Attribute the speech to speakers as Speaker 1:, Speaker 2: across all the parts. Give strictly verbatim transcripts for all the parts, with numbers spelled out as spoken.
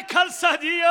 Speaker 1: खालसा जीओ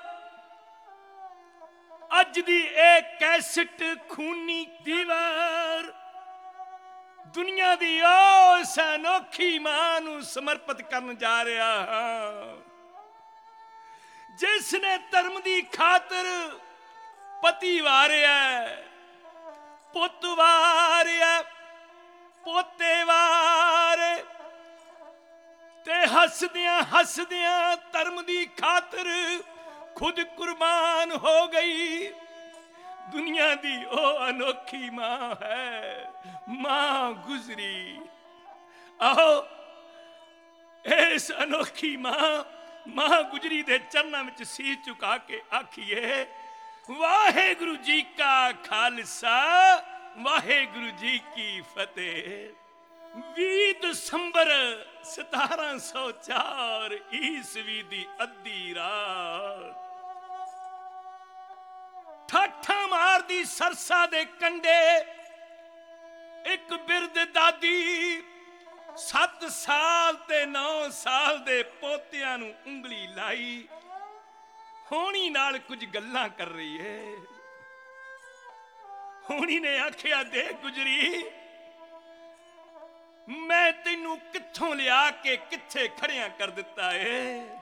Speaker 1: अज दी एक कैसेट खूनी दीवार दुनिया दी उस अनोखी मां नूं समर्पित करन जा रहा हां जिसने धर्म दी खातर पति वारिया पुत वारिया पोते वारे ते हसदियां हसदियां धर्म दी खातर खुद कुर्बान हो गई। दुनिया दी ओ अनोखी मां है, मां गुजरी। आओ इस अनोखी मां मां गुजरी दे चरणों में सीस झुका के आखिए वाहेगुरु जी का खालसा वाहेगुरु जी की फतेह। बीस दिसंबर सतारह सौ चार ईस्वी दी अद्धी रात ठाठा मार दी सरसा दे कंडे एक बिरद दादी सत्त साल ते नौ साल दे पोतियां नूं उंगली लाई होनी नाल कुछ गल्लां कर रही है। होनी ने आखिया देख गुजरी मैं तेनू कित्थों लिया के कित्थे खड़िया कर दिता है।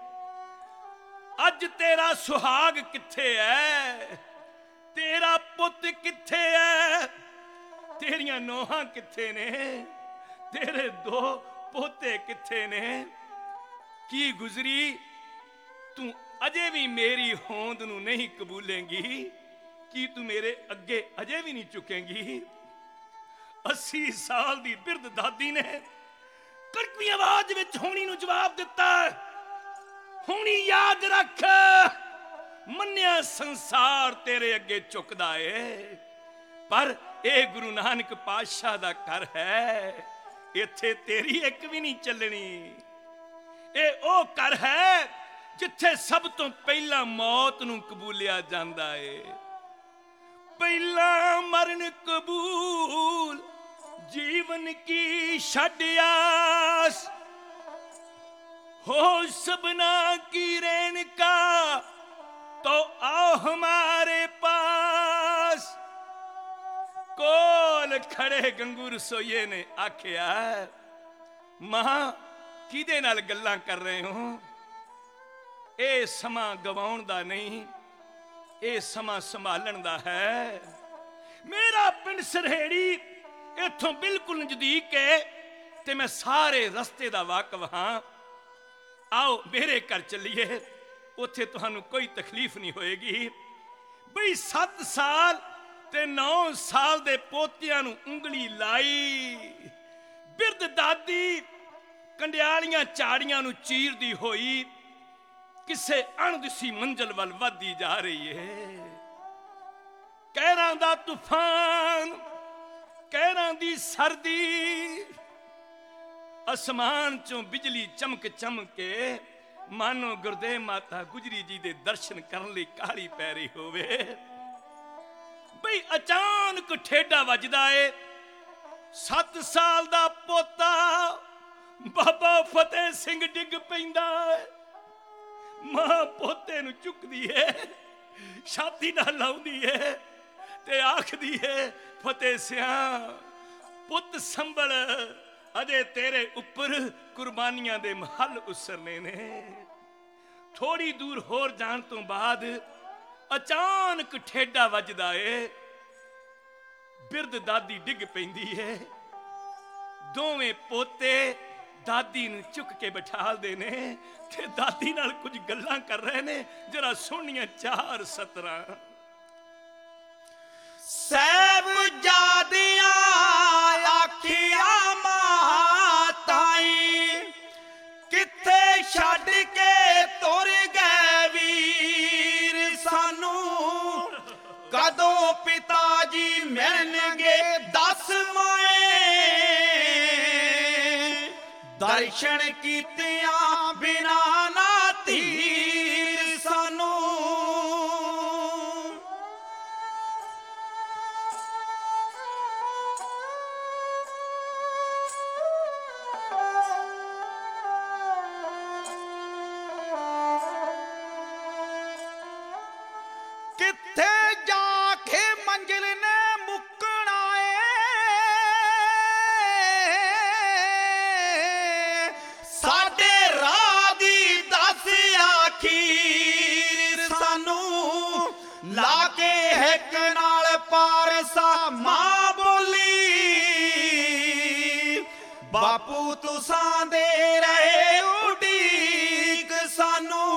Speaker 1: अज तेरा सुहाग कित्थे है, तेरा पुत कित्थे है, तेरियां नोहां कित्थे ने, तेरे दो पोते कित्थे ने। की गुजरी तू अजे भी मेरी होंद नू नहीं कबूलेंगी? की तू मेरे अगे अजे भी नहीं चुकेंगी? अस्सी साल दी बिरद दादी ने कड़कवी आवाज विच होनी नू जवाब दिता होनी याद रख मन्निया संसार तेरे अगे झुकदा है पर ए गुरु नानक पातशाह दा घर है इत्थे तेरी एक भी नहीं चलनी। ए ओ घर है जिथे सब तो पहला मौत नू कबूलिया जांदा है। पहला मरण कबूल जीवन की छड्यास हो सबना की रेन का तो आओ हमारे पास। कोल खड़े गंगू रसोइये ने आखिया मां किदे नाल गल्लां कर रहे हो? ए समा गवाउण दा नहीं ए समा संभालन दा है। मेरा पिंड सरहेड़ी इथों बिल्कुल नजदीक है ते मैं सारे रस्ते दा वाकफ हां। आओ मेरे घर चलिए उत्थे तुहानू कोई तकलीफ नहीं होएगी। बई सत्त साल ते नौ साल दे पोतियां नू उंगली लाई बिरद दादी कंडियालियां झाड़ियां नू चीरदी होई किसे अणदिसी मंजिल वल वधदी जा रही है। कहरां दा तूफान कहरां दी सर्दी आसमान चों बिजली चमक चमक के मानो गुरदेव माता गुजरी जी दे दर्शन करन लई काली पै रही होवे। बई अचानक ठेडा वजदा है सत्त साल दा पोता बाबा फतेह सिंह डिग पैंदा है। मां पोते नू चुकदी है छाती नाल लाउंदी है ते आखदी है फतेह सिया पुत संभल अजे तेरे उपर कुर्बानियां दे महल उसरने ने। थोड़ी दूर होर जान तो बाद अचानक ठेडा वजदा है बिरद दादी डिग पैंदी है। दोवें पोते दादी नू चुक के बिठालदे ने ते दादी नाल कुछ गल्लां कर रहे ने जरा सुनिया चार सतरां।
Speaker 2: साहिबजादियां आखिया माताई किथे छड्ड के तुर गए वीर सानू कदों पिता जी मिलणगे दस माए दर्शन कीतियां बिना ना तीर सानू। ਇੱਕ ਨਾਲ ਪਾਰਸਾ ਮਾਂ ਬੋਲੀ ਬਾਪੂ ਤੁਸਾਂ ਦੇ ਰਹੇ ਉਡੀਕ ਸਾਨੂੰ।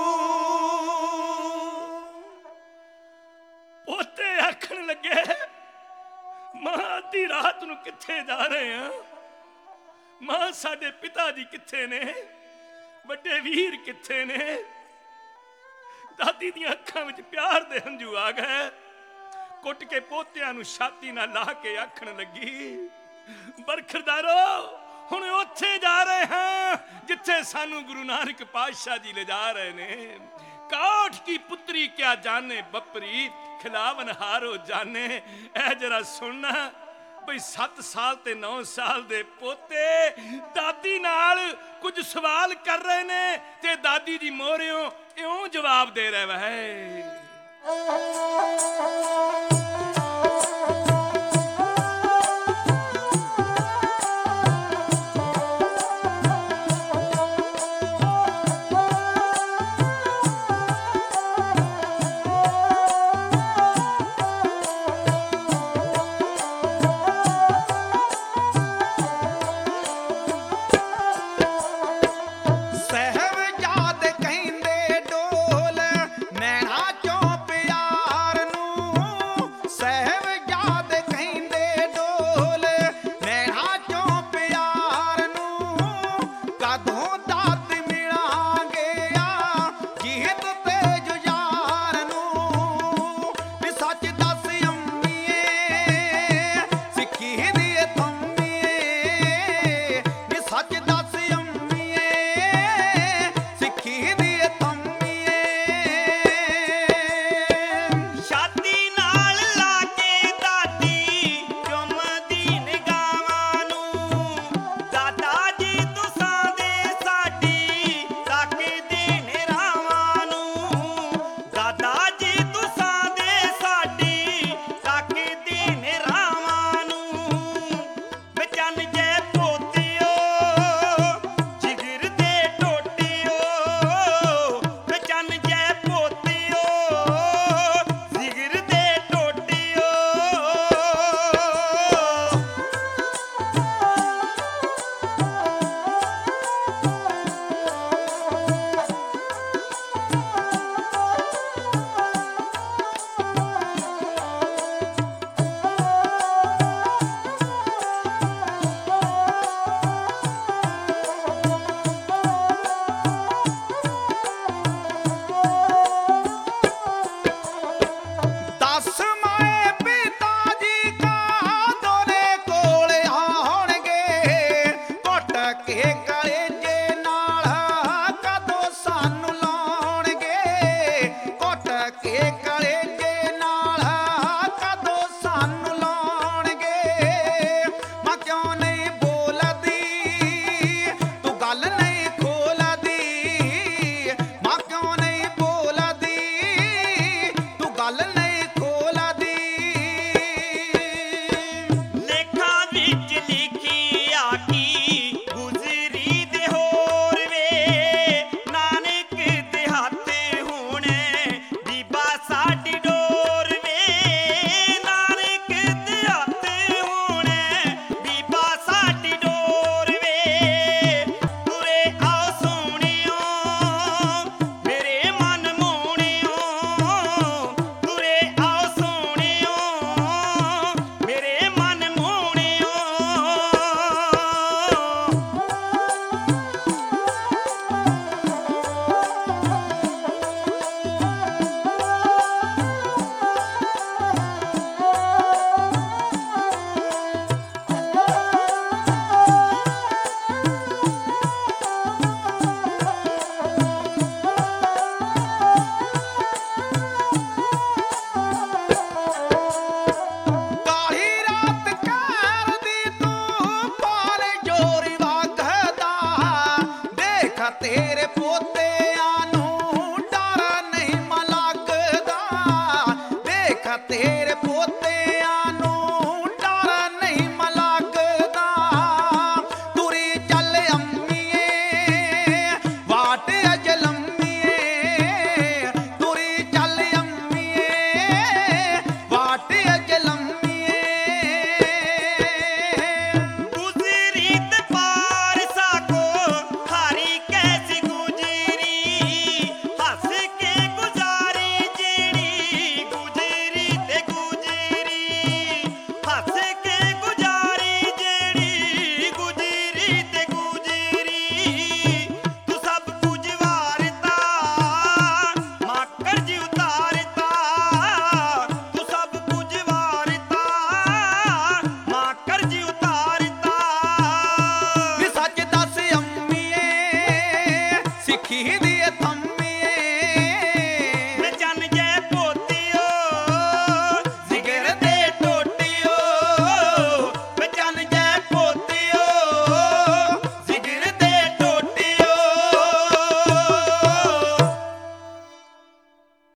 Speaker 1: ਪੋਤੇ ਆਖਣ ਲੱਗੇ ਮਾਂ ਅੱਧੀ ਰਾਤ ਨੂੰ ਕਿੱਥੇ ਜਾ ਰਹੇ ਆ? ਮਾਂ ਸਾਡੇ ਪਿਤਾ ਜੀ ਕਿੱਥੇ ਨੇ? ਵੱਡੇ ਵੀਰ ਕਿੱਥੇ ਨੇ? ਦਾਦੀ ਦੀਆਂ ਅੱਖਾਂ ਵਿੱਚ ਪਿਆਰ ਦੇ ਹੰਝੂ ਆ ਗਏ। ਕੁੱਟ ਕੇ ਪੋਤਿਆਂ ਨੂੰ ਛਾਤੀ ਨਾਲ ਲਾ ਕੇ ਆਖਣ ਲੱਗੀ ਬਰਖਰਦਾਰੋ ਹੁਣ ਉੱਥੇ ਜਾ ਰਹੇ ਹਾਂ ਜਿੱਥੇ ਸਾਨੂੰ ਗੁਰੂ ਨਾਨਕ ਪਾਤਸ਼ਾਹ ਜੀ ਲਿਜਾ ਰਹੇ ਨੇ। ਕਾਠ ਕੀ ਪੁੱਤਰੀ ਕਿਆ ਜਾਣੇ ਬਪਰੀ ਖਿਲਾਵਨ ਹਾਰੋ ਜਾਣੇ। ਇਹ ਜਰਾ ਸੁਣਨਾ ਬਈ ਸੱਤ ਸਾਲ ਤੇ ਨੌ ਸਾਲ ਦੇ ਪੋਤੇ ਦਾਦੀ ਨਾਲ ਕੁਝ ਸਵਾਲ ਕਰ ਰਹੇ ਨੇ ਤੇ ਦਾਦੀ ਜੀ ਮੋਹਰਿਓਂ ਇਉਂ ਜਵਾਬ ਦੇ ਰਹੇ ਵੈ।